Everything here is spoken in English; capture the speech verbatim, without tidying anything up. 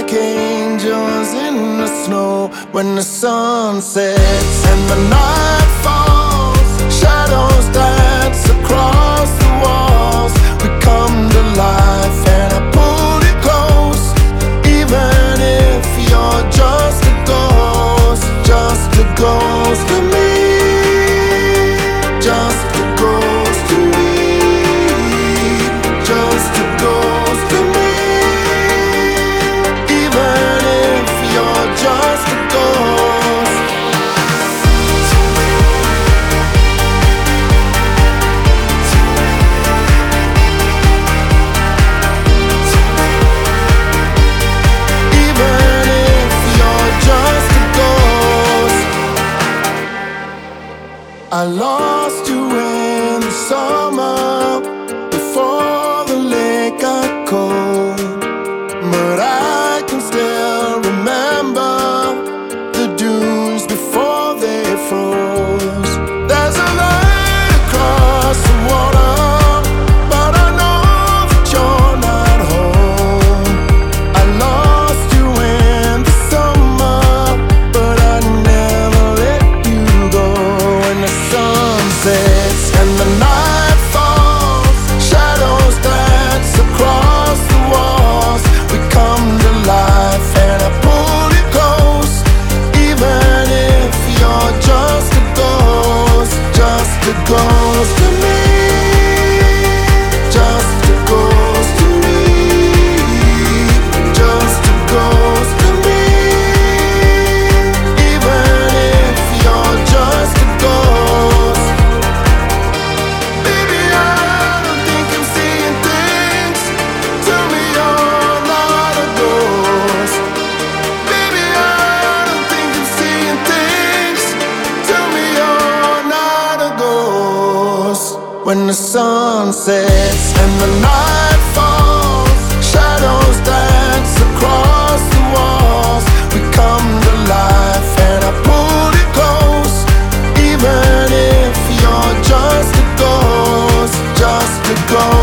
like angels in the snow. When the sun sets and the night falls, shadows dance across the walls. We come to life and I pull you close, even if you're just a ghost, just a ghost to me, just a ghost to me, just a ghost to me, even if you're just a ghost. Even if you're just a ghost. I lost you in the summer before the lake got cold, but I can still remember the dunes before they froze. There's a light across the water, but I know that you're not home. I lost you in the summer, but I never let you go. When the sun sets and the night falls, shadows dance across the walls. We come to life and I pull you close, even if you're just a ghost, just a ghost to me, just a ghost to me, just a ghost to me, even if you're just a ghost. Baby, I don't think I'm seeing things. Tell me you're not a ghost. Baby, I don't think I'm seeing things. Tell me you're not a ghost. When the sun sets and the night falls, shadows dance across the walls. We come to life and I pull you close, even if you're just a ghost, just a ghost.